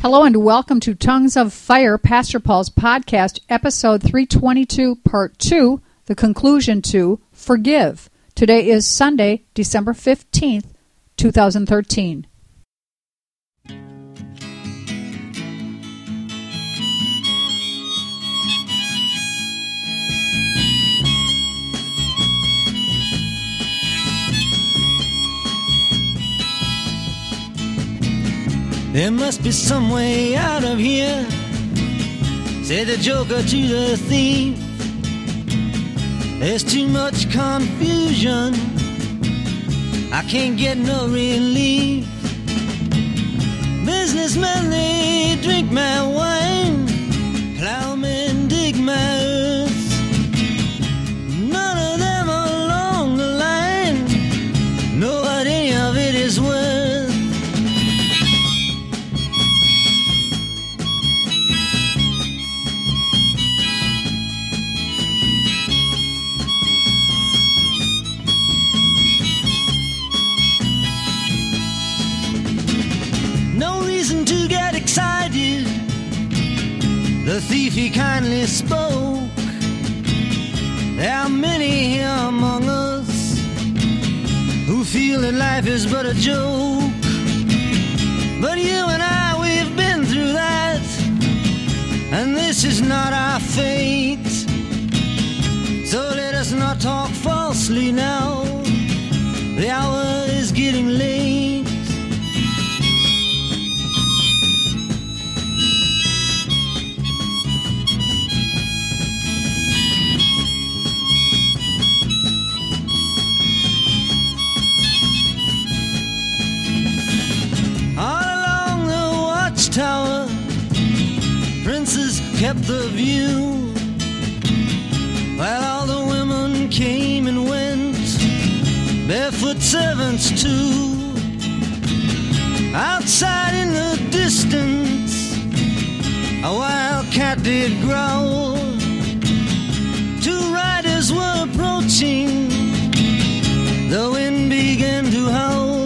Hello and welcome to Tongues of Fire, Pastor Paul's podcast, episode 322, part 2, the conclusion to Forgive. Today is Sunday, December 15th, 2013. There must be some way out of here, said the joker to the thief. There's too much confusion, I can't get no relief. Businessmen, they drink my wine, plowmen dig my earth. None of them along the line know what any of it is worth. To get excited, the thief he kindly spoke. There are many here among us who feel that life is but a joke. But you and I, we've been through that, and this is not our fate. So let us not talk falsely now, the hour is getting late. Tower, princes kept the view, while all the women came and went, barefoot servants too. Outside in the distance, a wild cat did growl. Two riders were approaching, the wind began to howl.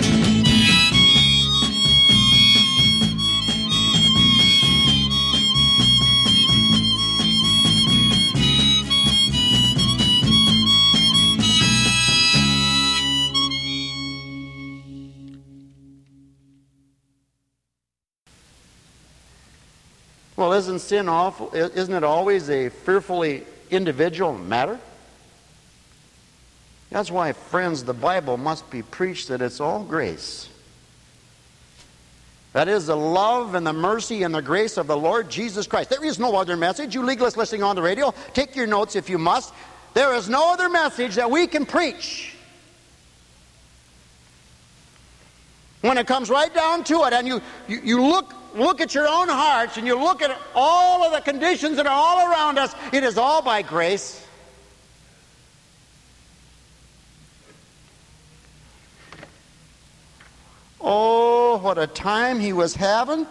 Well, isn't sin awful? Isn't it always a fearfully individual matter? That's why, friends, the Bible must be preached that it's all grace. That is the love and the mercy and the grace of the Lord Jesus Christ. There is no other message. You legalists listening on the radio, take your notes if you must. There is no other message that we can preach. When it comes right down to it, and you look at your own hearts, and you look at all of the conditions that are all around us, it is all by grace. Oh, what a time he was having.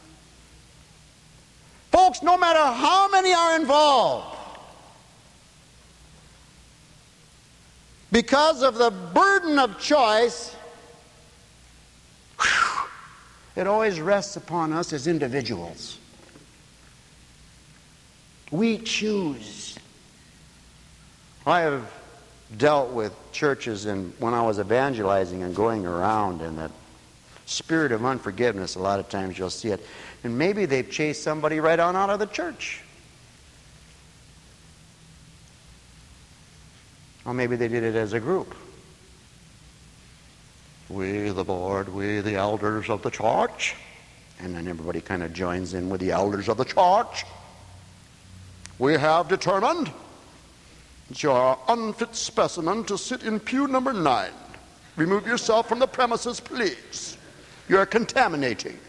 Folks, no matter how many are involved, because of the burden of choice, it always rests upon us as individuals. We choose. I have dealt with churches when I was evangelizing and going around, and that spirit of unforgiveness, a lot of times you'll see it. And maybe they've chased somebody right on out of the church. Or maybe they did it as a group. We, the board, we, the elders of the church. And then everybody kind of joins in with the elders of the church. We have determined that you are an unfit specimen to sit in pew number 9. Remove yourself from the premises, please. You are contaminating.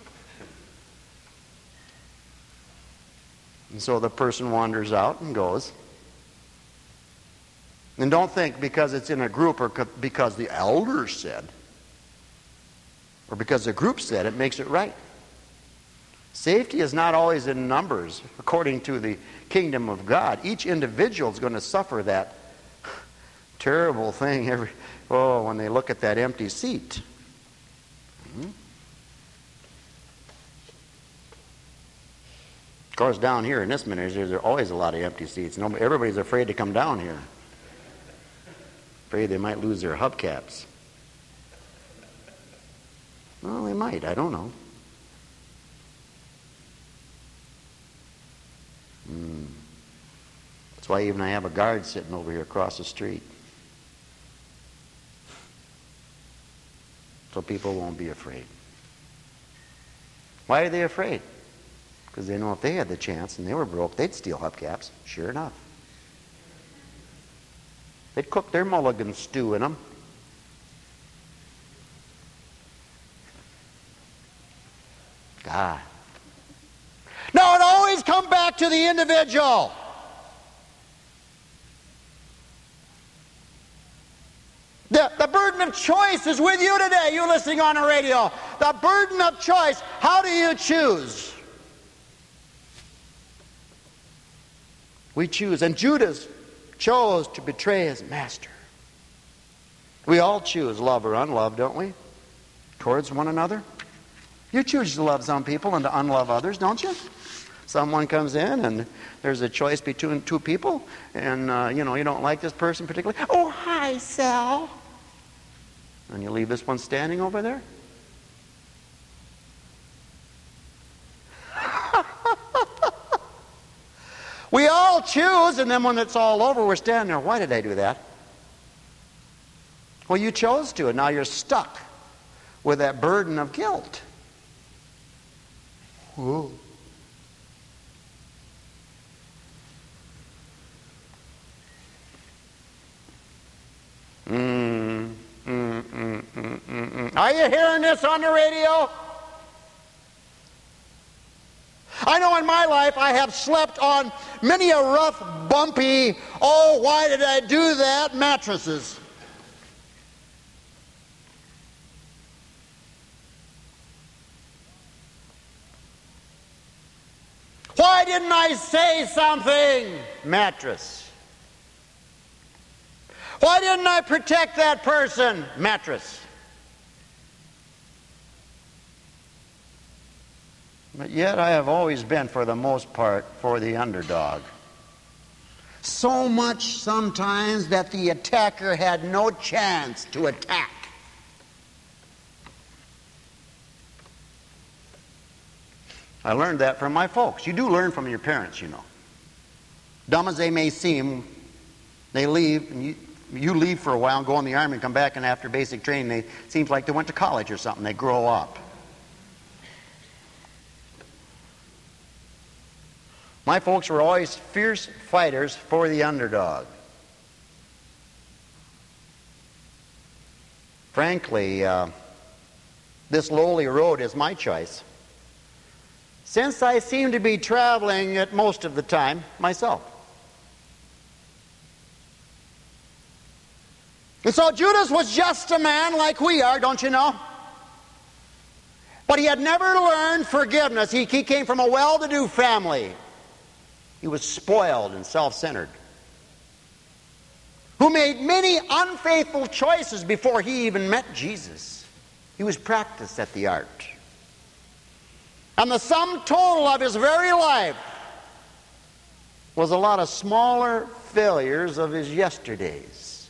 And so the person wanders out and goes. And don't think because it's in a group or because the elders said or because the group said it makes it right. Safety is not always in numbers according to the kingdom of God. Each individual is going to suffer that terrible thing when they look at that empty seat. Of course, down here in this ministry, there's always a lot of empty seats. Everybody's afraid to come down here. Afraid they might lose their hubcaps. Well, they might. I don't know. That's why even I have a guard sitting over here across the street. So people won't be afraid. Why are they afraid? Because they know if they had the chance and they were broke, they'd steal hubcaps. Sure enough. They'd cook their mulligan stew in them. God. No, it always comes back to the individual. The burden of choice is with you today, you listening on the radio. The burden of choice. How do you choose? We choose. And Judas chose to betray his master. We all choose love or unlove, don't we? Towards one another. You choose to love some people and to unlove others, don't you? Someone comes in and there's a choice between two people and, you don't like this person particularly. Oh, hi, Sal. And you leave this one standing over there? We all choose, and then when it's all over, we're standing there. Why did I do that? Well, you chose to, and now you're stuck with that burden of guilt. Whoa. Are you hearing this on the radio? I know in my life I have slept on many a rough, bumpy, oh, why did I do that, mattresses. Why didn't I say something, mattress? Why didn't I protect that person, mattress? But yet I have always been, for the most part, for the underdog. So much sometimes that the attacker had no chance to attack. I learned that from my folks. You do learn from your parents, you know. Dumb as they may seem, they leave, and you leave for a while and go in the army and come back, and after basic training, it seems like they went to college or something. They grow up. My folks were always fierce fighters for the underdog. Frankly, this lowly road is my choice, since I seem to be traveling it most of the time myself. And so Judas was just a man like we are, don't you know? But he had never learned forgiveness. He came from a well-to-do family. He was spoiled and self-centered, who made many unfaithful choices before he even met Jesus. He was practiced at the art. And the sum total of his very life was a lot of smaller failures of his yesterdays.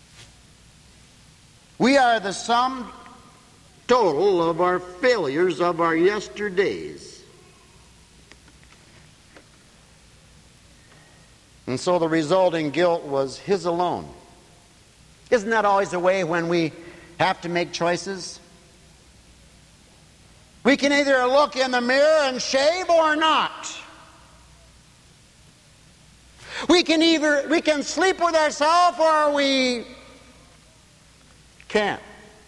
We are the sum total of our failures of our yesterdays. And so the resulting guilt was his alone. Isn't that always the way when we have to make choices? We can either look in the mirror and shave or not. We can sleep with ourselves or we can't.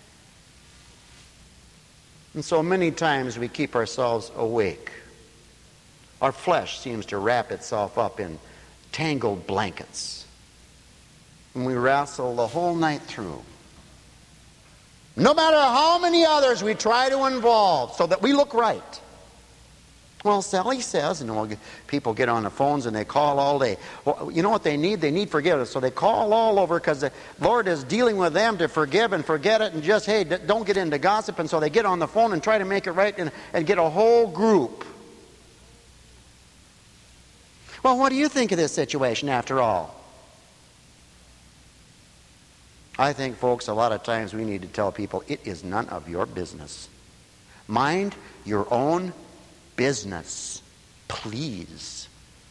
And so many times we keep ourselves awake. Our flesh seems to wrap itself up in tangled blankets. And we wrestle the whole night through. No matter how many others we try to involve so that we look right. Well, Sally says, and people get on the phones and they call all day. Well, you know what they need? They need forgiveness. So they call all over because the Lord is dealing with them to forgive and forget it and just, hey, don't get into gossip. And so they get on the phone and try to make it right and get a whole group Well, what do you think of this situation after all? I think, folks, a lot of times we need to tell people it is none of your business. Mind your own business, please.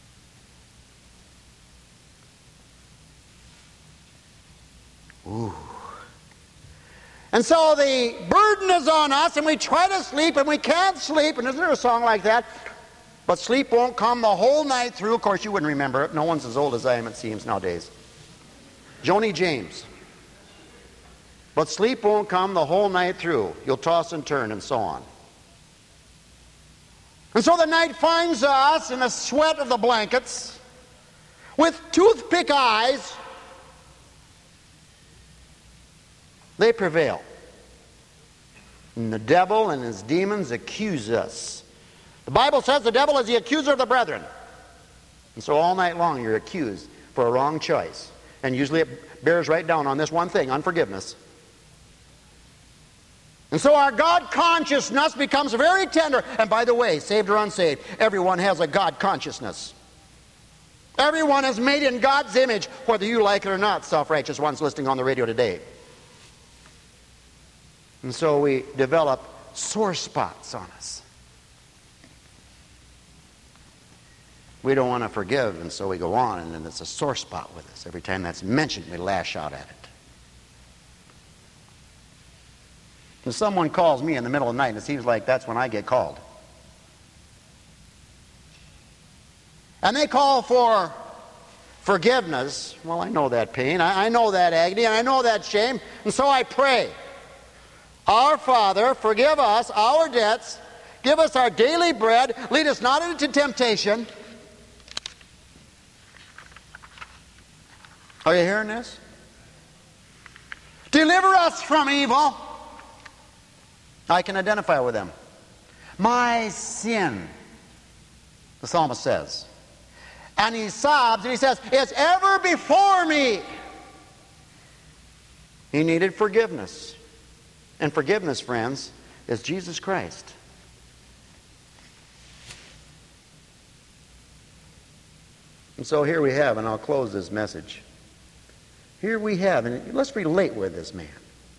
Ooh. And so the burden is on us, and we try to sleep, and we can't sleep. And isn't there a song like that? But sleep won't come the whole night through. Of course, you wouldn't remember it. No one's as old as I am, it seems, nowadays. Joni James. But sleep won't come the whole night through. You'll toss and turn and so on. And so the night finds us in the sweat of the blankets, with toothpick eyes. They prevail. And the devil and his demons accuse us. The Bible says the devil is the accuser of the brethren. And so all night long you're accused for a wrong choice. And usually it bears right down on this one thing, unforgiveness. And so our God consciousness becomes very tender. And by the way, saved or unsaved, everyone has a God consciousness. Everyone is made in God's image, whether you like it or not, self-righteous ones listening on the radio today. And so we develop sore spots on us. We don't want to forgive, and so we go on, and then it's a sore spot with us. Every time that's mentioned, we lash out at it. If someone calls me in the middle of the night, and it seems like that's when I get called. And they call for forgiveness. Well, I know that pain. I know that agony, and I know that shame. And so I pray. Our Father, forgive us our debts. Give us our daily bread. Lead us not into temptation. Are you hearing this? Deliver us from evil. I can identify with them. My sin, the psalmist says. And he sobs and he says, it's ever before me. He needed forgiveness. And forgiveness, friends, is Jesus Christ. And so here we have, and I'll close this message. Here we have, and let's relate with this man.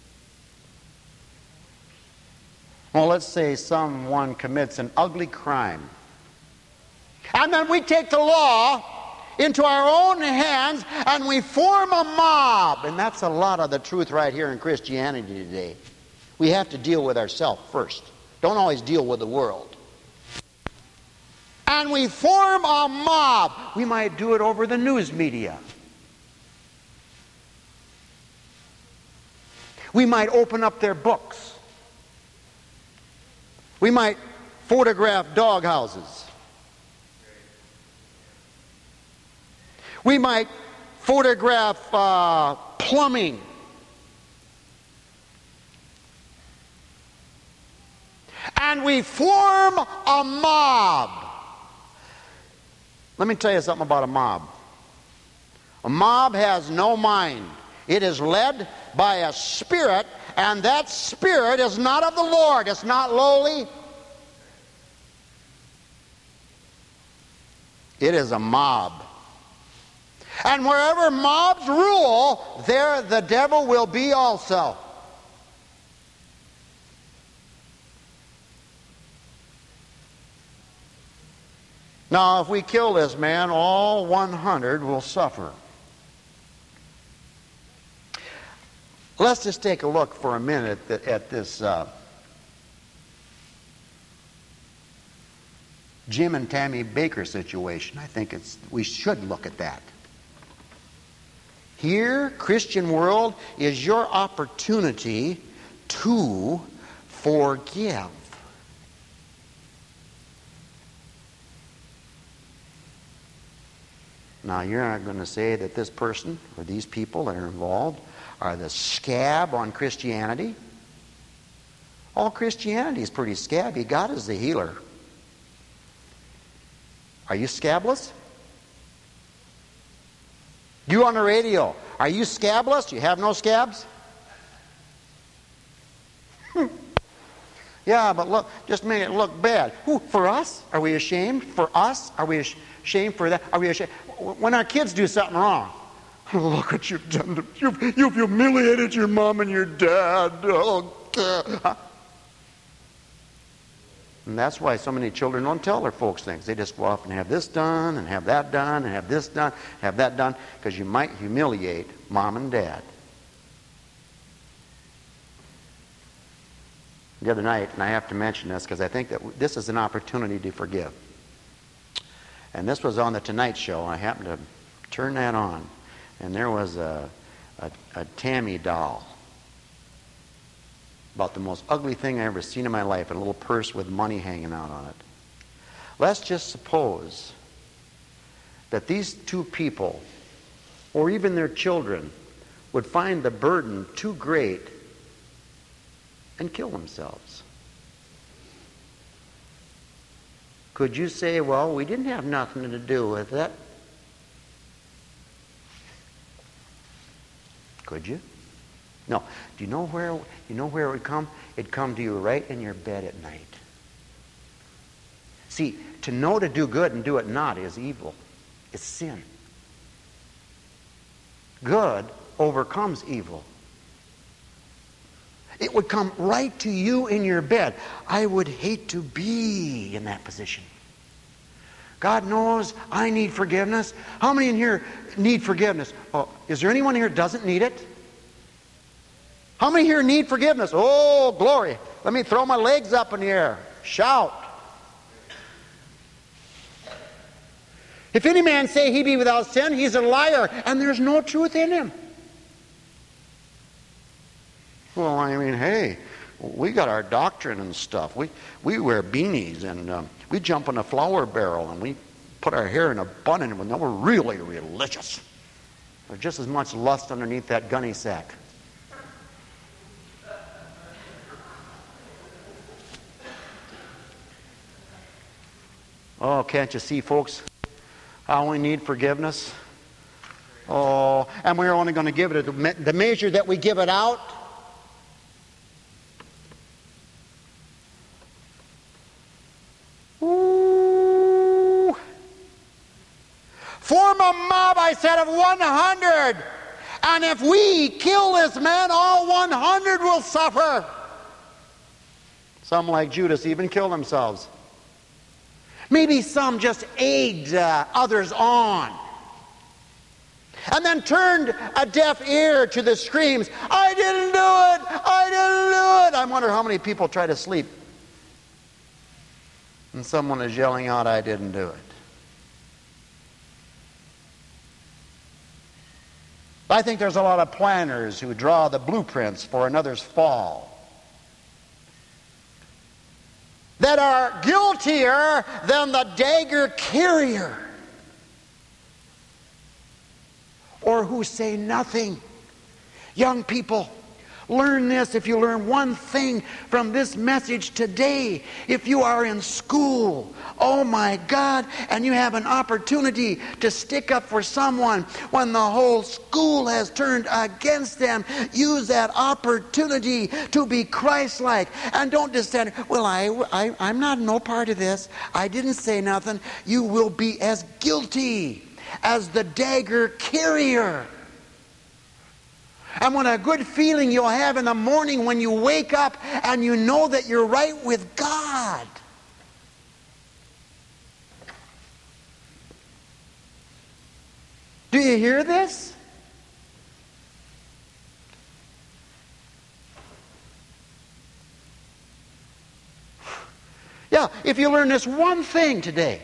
Well, let's say someone commits an ugly crime. And then we take the law into our own hands and we form a mob. And that's a lot of the truth right here in Christianity today. We have to deal with ourselves first. Don't always deal with the world. And we form a mob. We might do it over the news media. We might open up their books. We might photograph dog houses. We might photograph plumbing. And we form a mob. Let me tell you something about a mob. A mob has no mind. It is led by a spirit, and that spirit is not of the Lord. It's not lowly. It is a mob. And wherever mobs rule, there the devil will be also. Now, if we kill this man, all 100 will suffer. Let's just take a look for a minute at this Jim and Tammy Baker situation. I think we should look at that. Here, Christian world, is your opportunity to forgive. Now, you're not going to say that this person or these people that are involved are the scab on Christianity. All Christianity is pretty scabby. God is the healer. Are you scabless? You on the radio, are you scabless? You have no scabs? Yeah, but look, just made it look bad. Who, for us? Are we ashamed? For us? Are we ashamed for that? Are we ashamed? When our kids do something wrong, look what you've done. You've humiliated your mom and your dad. Oh, God. And that's why so many children don't tell their folks things. They just go off and have this done, and have that done, and have this done, have that done, because you might humiliate mom and dad. The other night, and I have to mention this because I think that this is an opportunity to forgive. And this was on the Tonight Show. I happened to turn that on, and there was a Tammy doll. About the most ugly thing I ever seen in my life, and a little purse with money hanging out on it. Let's just suppose that these two people, or even their children, would find the burden too great and kill themselves. Could you say, well, we didn't have nothing to do with it? Could you? No. Do you know where it would come? It'd come to you right in your bed at night. See, to know to do good and do it not is evil. It's sin. Good overcomes evil. It would come right to you in your bed. I would hate to be in that position. God knows I need forgiveness. How many in here need forgiveness? Oh, is there anyone here that doesn't need it? How many here need forgiveness? Oh, glory. Let me throw my legs up in the air. Shout. If any man say he be without sin, he's a liar, and there's no truth in him. Well, I mean, hey, we got our doctrine and stuff. We wear beanies, and we jump in a flour barrel, and we put our hair in a bun, and we're really religious. There's just as much lust underneath that gunny sack. Oh, can't you see, folks, how we need forgiveness? Oh, and we're only going to give it the measure that we give it out. Ooh. Form a mob, I said, of 100. And if we kill this man, all 100 will suffer. Some, like Judas, even kill themselves. Maybe some just egged others on. And then turned a deaf ear to the screams, I didn't do it! I didn't do it! I wonder how many people try to sleep. And someone is yelling out, I didn't do it. I think there's a lot of planners who draw the blueprints for another's fall that are guiltier than the dagger carrier, or who say nothing. Young people, learn this. If you learn one thing from this message today, if you are in school, oh my God, and you have an opportunity to stick up for someone when the whole school has turned against them, use that opportunity to be Christ-like. And don't just stand, well, I'm not no part of this. I didn't say nothing. You will be as guilty as the dagger carrier. And what a good feeling you'll have in the morning when you wake up and you know that you're right with God. Do you hear this? Yeah, if you learn this one thing today,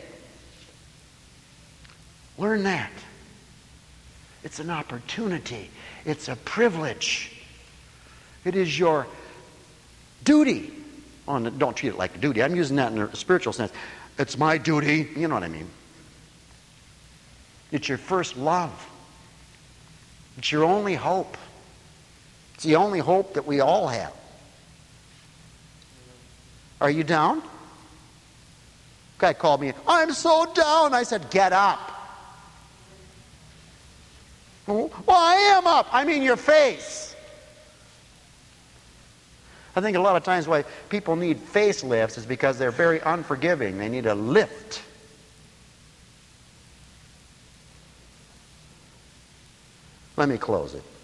learn that. It's an opportunity. It's a privilege. It is your duty. Oh, don't treat it like a duty. I'm using that in a spiritual sense. It's my duty. You know what I mean. It's your first love. It's your only hope. It's the only hope that we all have. Are you down? Guy called me, I'm so down. I said, get up. Well, I am up. I mean your face. I think a lot of times why people need facelifts is because they're very unforgiving. They need a lift. Let me close it.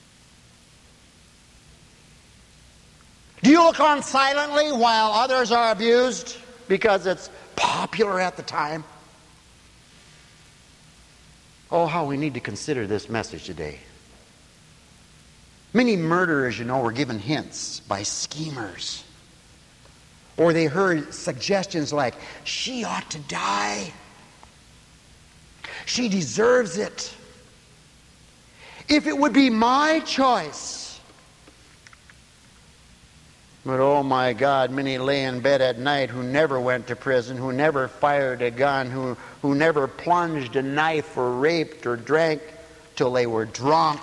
Do you look on silently while others are abused because it's popular at the time? Oh, how we need to consider this message today. Many murderers, were given hints by schemers. Or they heard suggestions like, she ought to die. She deserves it. If it would be my choice. But oh my God, many lay in bed at night who never went to prison, who never fired a gun, who never plunged a knife or raped or drank till they were drunk,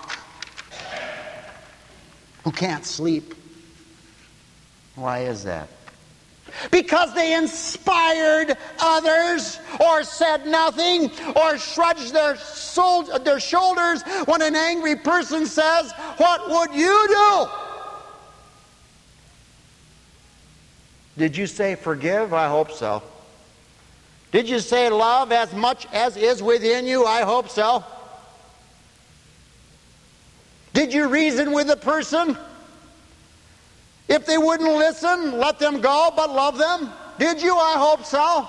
who can't sleep. Why is that? Because they inspired others or said nothing or shrugged their shoulders when an angry person says, "What would you do?" Did you say forgive? I hope so. Did you say love as much as is within you? I hope so. Did you reason with the person? If they wouldn't listen, let them go, but love them? Did you? I hope so.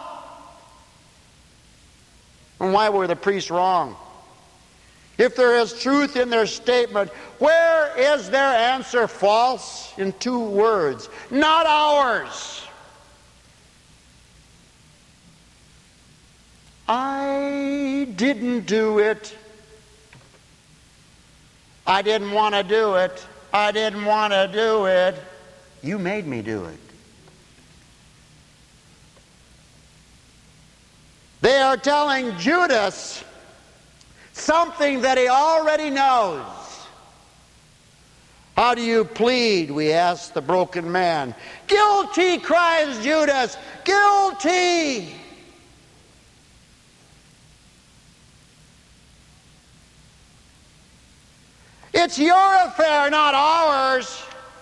And why were the priests wrong? If there is truth in their statement, where is their answer false? In 2 words, not ours. I didn't do it. I didn't want to do it. I didn't want to do it. You made me do it. They are telling Judas something that he already knows. How do you plead? We ask the broken man. Guilty, cries Judas. Guilty. It's your affair, not ours.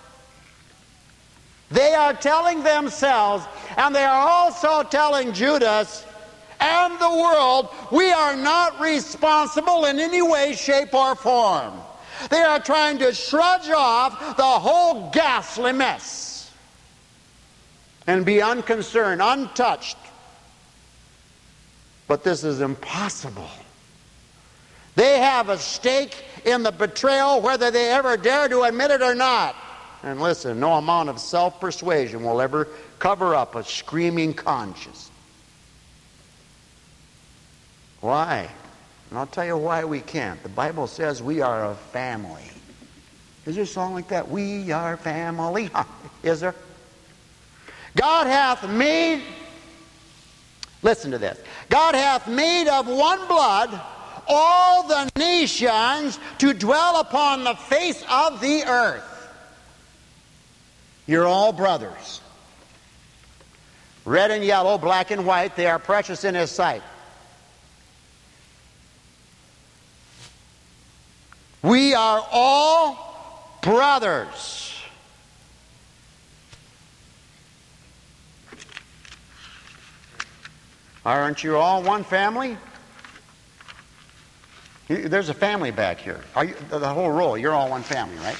They are telling themselves, and they are also telling Judas and the world, we are not responsible in any way, shape, or form. They are trying to shrug off the whole ghastly mess and be unconcerned, untouched. But this is impossible. They have a stake in the betrayal, whether they ever dare to admit it or not. And listen, no amount of self-persuasion will ever cover up a screaming conscience. Why? And I'll tell you why we can't. The Bible says we are a family. Is there a song like that? We are family. Is there? God hath made, listen to this. God hath made of one blood all the nations to dwell upon the face of the earth. You're all brothers. Red and yellow, black and white, they are precious in His sight. We are all brothers. Aren't you all one family? There's a family back here. The whole row, you're all one family, right?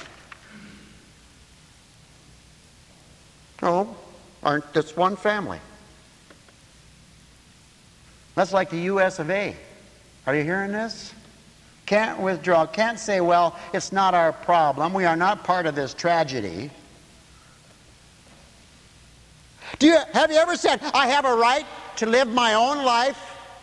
No, that's one family. That's like the U.S. of A. Are you hearing this? Can't withdraw, can't say, well, it's not our problem. We are not part of this tragedy. Have you ever said, I have a right to live my own life?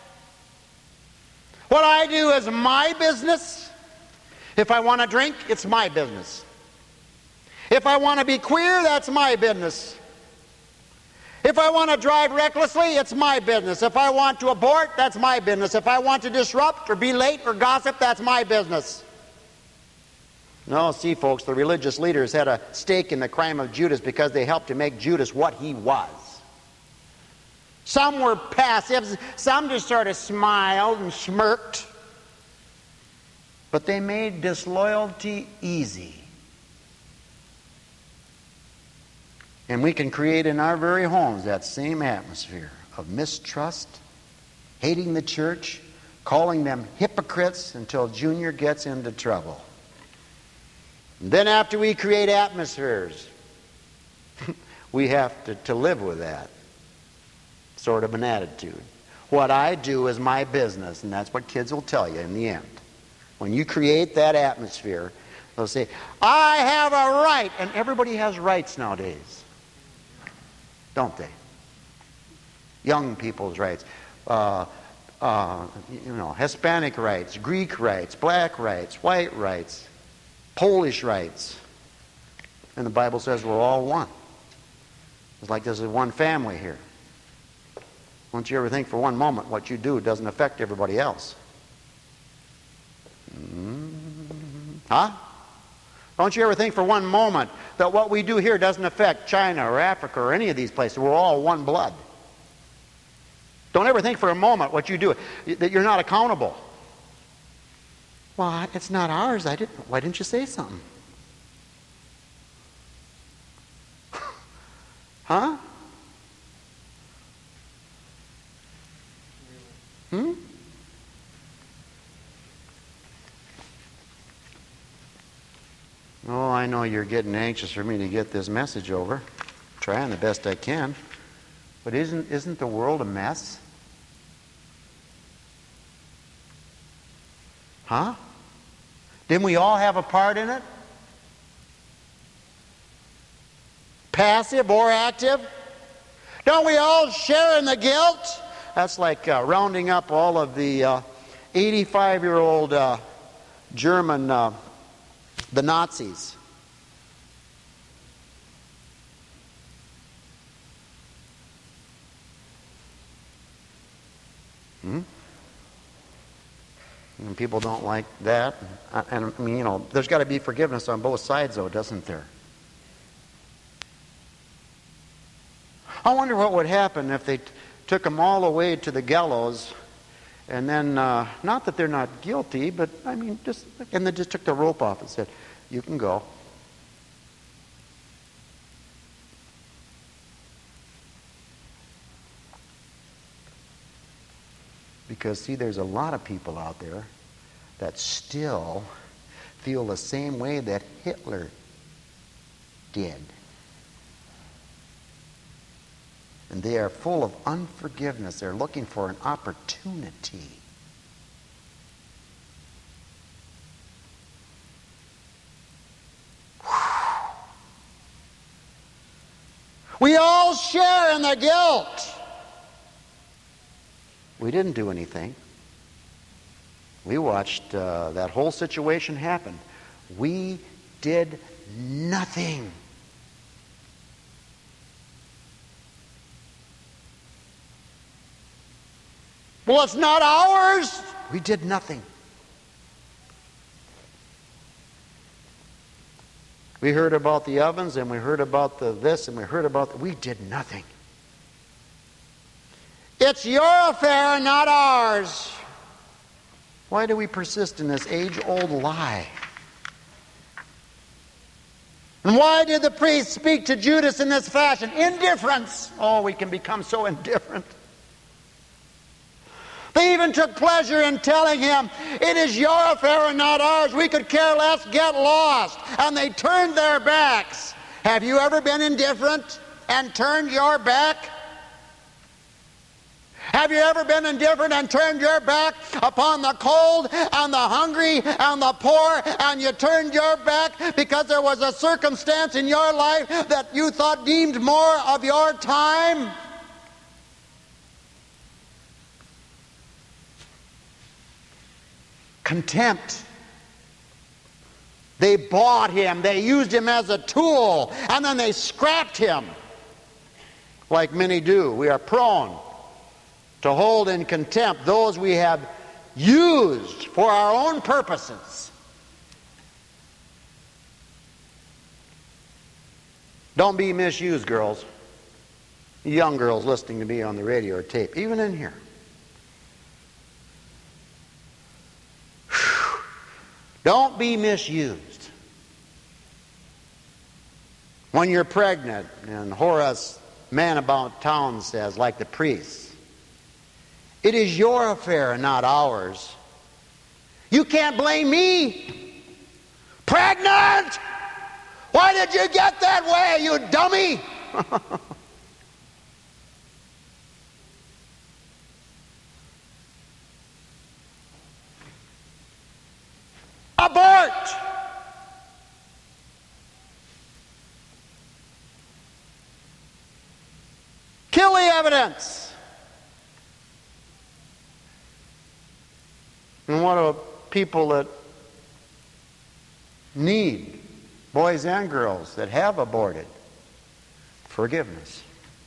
What I do is my business. If I want to drink, it's my business. If I want to be queer, that's my business. If I want to drive recklessly, it's my business. If I want to abort, that's my business. If I want to disrupt or be late or gossip, that's my business. No, see, folks, the religious leaders had a stake in the crime of Judas because they helped to make Judas what he was. Some were passive, some just sort of smiled and smirked. But they made disloyalty easy. And we can create in our very homes that same atmosphere of mistrust, hating the church, calling them hypocrites until Junior gets into trouble. And then after we create atmospheres, we have to live with that sort of an attitude. What I do is my business, and that's what kids will tell you in the end. When you create that atmosphere, they'll say, I have a right. And everybody has rights nowadays, don't they? Young people's rights. Hispanic rights, Greek rights, black rights, white rights, Polish rights. And the Bible says we're all one. It's like there's one family here. Don't you ever think for one moment what you do doesn't affect everybody else? Huh? Don't you ever think for one moment that what we do here doesn't affect China or Africa or any of these places? We're all one blood. Don't ever think for a moment what you do, that you're not accountable. Well, it's not ours. Why didn't you say something? Huh? Oh, I know you're getting anxious for me to get this message over. Trying the best I can. But isn't the world a mess? Huh? Didn't we all have a part in it? Passive or active? Don't we all share in the guilt? That's like rounding up all of the 85-year-old German, the Nazis. And people don't like that. And I mean, there's got to be forgiveness on both sides, though, doesn't there? I wonder what would happen if they took them all away to the gallows, and then, not that they're not guilty, but I mean, and they just took the rope off and said, you can go. Because, see, there's a lot of people out there that still feel the same way that Hitler did. And they are full of unforgiveness. They're looking for an opportunity. We all share in the guilt. We didn't do anything. We watched that whole situation happen. We did nothing. Well, it's not ours. We did nothing. We heard about the ovens, and we heard about this, and we heard about we did nothing. It's your affair, not ours. Why do we persist in this age-old lie? And why did the priest speak to Judas in this fashion? Indifference. Oh, we can become so indifferent. They even took pleasure in telling him, it is your affair and not ours. We could care less, get lost. And they turned their backs. Have you ever been indifferent and turned your back? Have you ever been indifferent and turned your back upon the cold and the hungry and the poor, and you turned your back because there was a circumstance in your life that you thought deemed more of your time? Contempt. They bought him, they used him as a tool, and then they scrapped him. Like many do. We are prone to hold in contempt those we have used for our own purposes. Don't be misused, girls. Young girls listening to me on the radio or tape, even in here. Don't be misused. When you're pregnant, and Horace, man about town, says, like the priest, it is your affair and not ours. You can't blame me. Pregnant? Why did you get that way, you dummy? Abort! Kill the evidence. And what do people that need, boys and girls that have aborted? Forgiveness.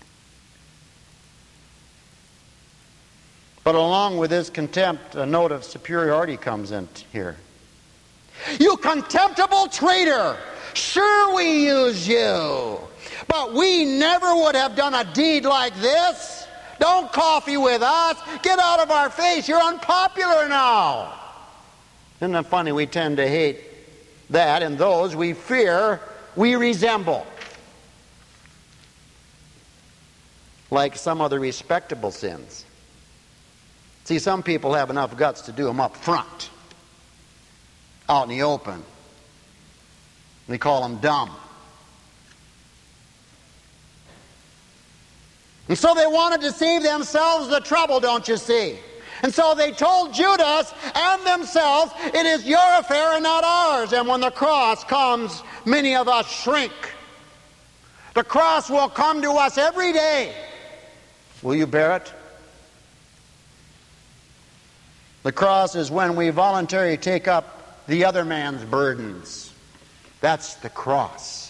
But along with this contempt, a note of superiority comes in here. You contemptible traitor! Sure we use you, but we never would have done a deed like this. Don't coffee with us. Get out of our face. You're unpopular now. Isn't it funny? We tend to hate that, and those we fear, we resemble. Like some other respectable sins. See, some people have enough guts to do them up front, out in the open. We call them dumb. And so they wanted to save themselves the trouble, don't you see? And so they told Judas and themselves, it is your affair and not ours. And when the cross comes, many of us shrink. The cross will come to us every day. Will you bear it? The cross is when we voluntarily take up the other man's burdens. That's the cross.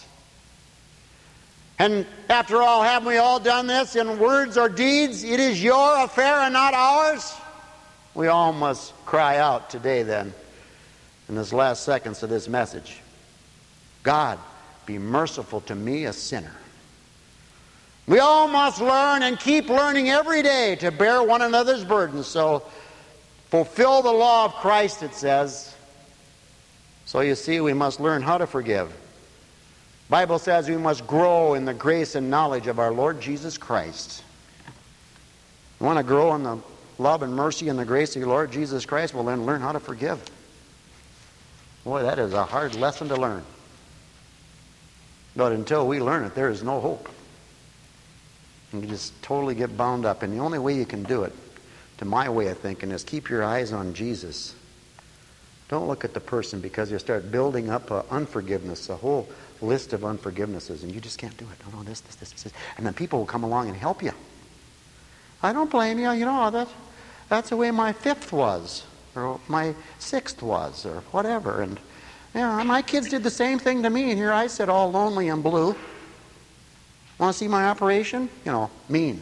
And after all, haven't we all done this in words or deeds? It is your affair and not ours. We all must cry out today then, in this last seconds of this message. God, be merciful to me, a sinner. We all must learn and keep learning every day to bear one another's burdens. So fulfill the law of Christ, it says. So you see, we must learn how to forgive. The Bible says we must grow in the grace and knowledge of our Lord Jesus Christ. You want to grow in the love and mercy and the grace of your Lord Jesus Christ? Well, then learn how to forgive. Boy, that is a hard lesson to learn. But until we learn it, there is no hope. You can just totally get bound up. And the only way you can do it, to my way of thinking, is keep your eyes on Jesus. Don't look at the person, because you start building up unforgiveness, a whole list of unforgivenesses, and you just can't do it. Oh, no, this. And then people will come along and help you. I don't blame you. You know, that's the way my fifth was, or my sixth was, or whatever. And my kids did the same thing to me, and here I sit all lonely and blue. Want to see my operation? Mean.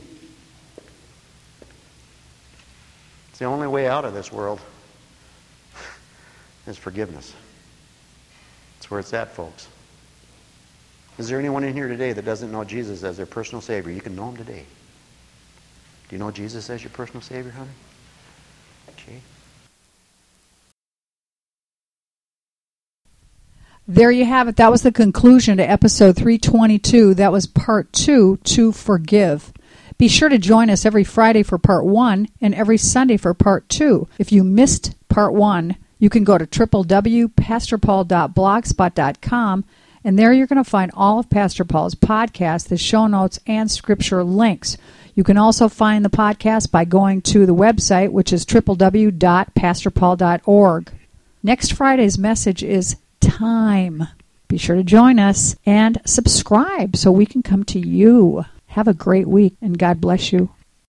It's the only way out of this world is forgiveness. That's where it's at, folks. Is there anyone in here today that doesn't know Jesus as their personal Savior? You can know Him today. Do you know Jesus as your personal Savior, honey? Okay. There you have it. That was the conclusion to episode 322. That was part 2, to forgive. Be sure to join us every Friday for part 1 and every Sunday for part 2. If you missed part 1, you can go to www.pastorpaul.blogspot.com, and there you're going to find all of Pastor Paul's podcasts, the show notes, and scripture links. You can also find the podcast by going to the website, which is www.pastorpaul.org. Next Friday's message is time. Be sure to join us and subscribe so we can come to you. Have a great week, and God bless you.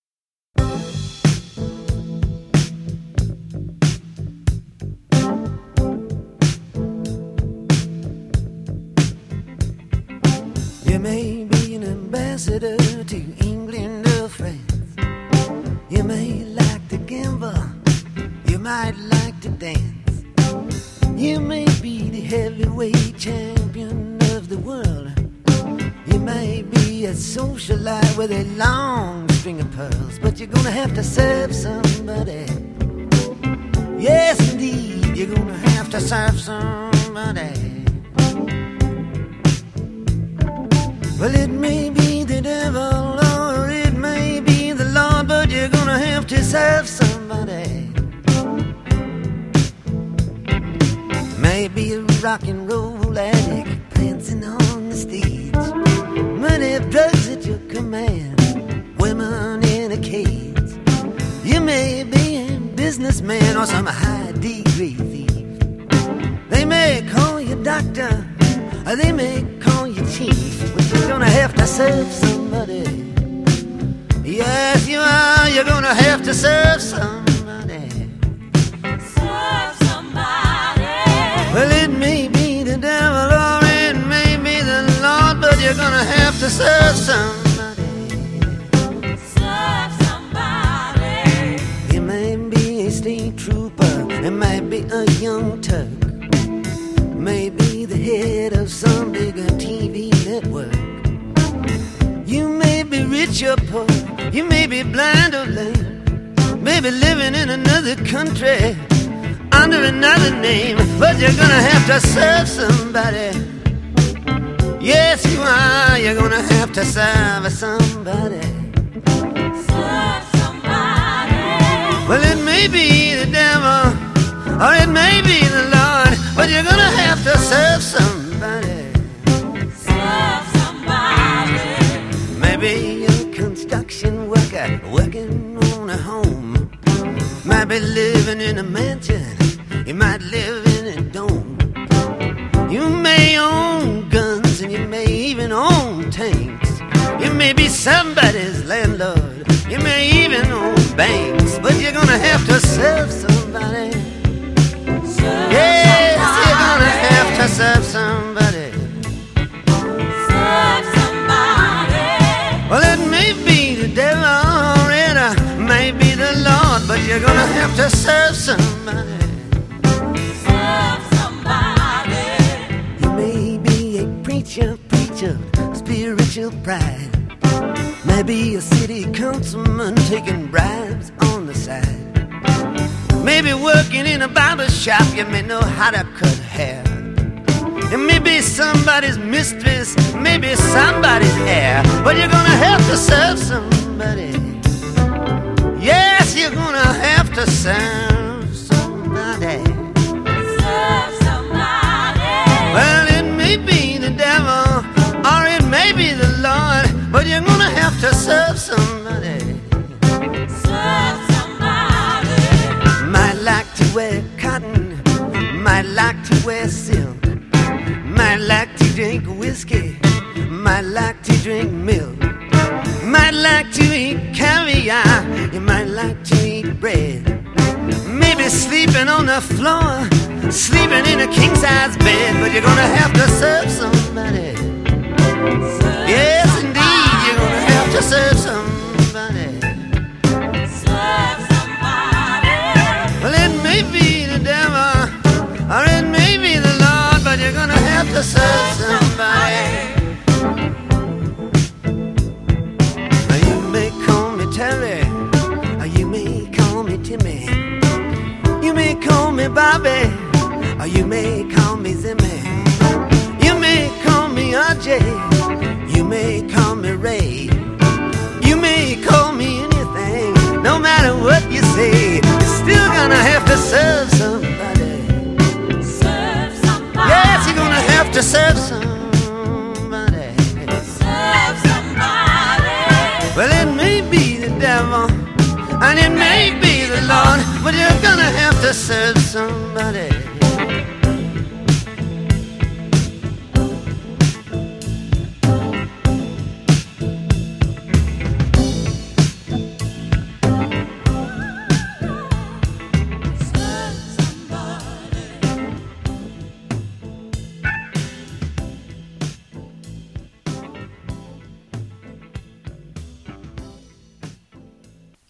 You may be an ambassador to England or France. You may like to gamble. You might like to dance. You may be the heavyweight champion of the world. You may be a socialite with a long string of pearls, but you're gonna have to serve somebody. Yes, indeed, you're gonna have to serve somebody. Well, it may be the devil or it may be the Lord, but you're gonna have to serve somebody. Maybe a rock and roll addict prancing on the stage, money, drugs at your command, women in a cage. You may be a businessman or some high-degree thief. They may call you doctor, or they may call you chief, but you're gonna have to serve somebody. Yes, you are. You're gonna have to serve somebody. Serve somebody. Well, it may be the devil or it may be the Lord, but you're gonna have to serve somebody. Serve somebody. It may be a state trooper, it might be a young Turk, maybe the head of some bigger TV network. You may be rich or poor, you may be blind or lame, maybe living in another country under another name, but you're gonna have to serve somebody. Yes, you are. You're gonna have to serve somebody. Serve somebody. Well, it may be the devil or it may be the Lord, but you're gonna have to serve somebody. Serve somebody. Maybe a construction worker working on a home, might be living in a mansion, you might live in a dome. You may own guns and you may even own tanks. You may be somebody's landlord, you may even own banks, but you're gonna have to serve somebody. Serve Yes, somebody. you're gonna have to serve somebody. Serve somebody. Well, it may be the devil or it may be the Lord, but you're gonna have to serve somebody. Serve somebody. You may be a preacher, spiritual pride. Maybe a city councilman taking bribes on the side. Maybe working in a barber shop, you may know how to cut hair. It may be somebody's mistress, maybe somebody's heir, but you're gonna have to serve somebody. Yes, you're gonna have to serve somebody. Serve somebody. Well, it may be the devil or it may be the Lord, but you're gonna have to serve somebody. Serve somebody. Might like to wear cotton, might like to wear silk, might like to drink whiskey, might like to drink milk, might like to eat caviar, you might like to eat bread. Maybe sleeping on the floor, sleeping in a king-size bed, but you're gonna have to serve somebody. Yes, indeed, you're gonna have to serve somebody. Serve somebody. Well, it may be the devil or it may be the Lord, but you're gonna have to serve somebody. Now, you may call me Terry, or you may call me Timmy. You may call me Bobby, or you may call me Zimmy. You may call me RJ, you may call me Ray. You may call me anything, no matter what you say, you're still gonna have to serve somebody. Serve somebody. Yes, you're gonna have to serve somebody. Serve somebody. Well, it may be the devil and it may be the Lord, but you're gonna have to serve somebody.